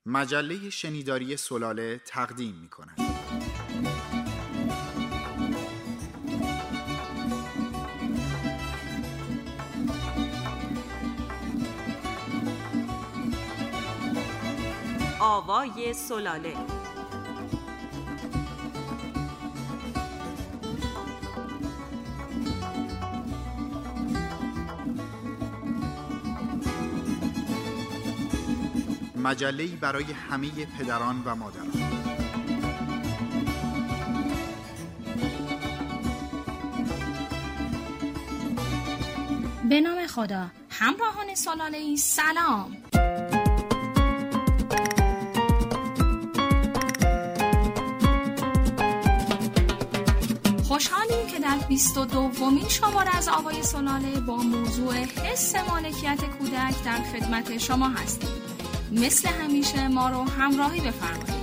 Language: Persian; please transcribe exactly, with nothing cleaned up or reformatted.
مجله شنیداری سلاله تقدیم می کند. آوای سلاله. مجله‌ای برای همه پدران و مادران. به نام خدا. همراهان سلاله‌ای سلام. خوشحالیم که در بیست و دومین شماره از آوای سلاله با موضوع حس مالکیت کودک در خدمت شما هستیم. مثل همیشه ما رو همراهی بفرمایید.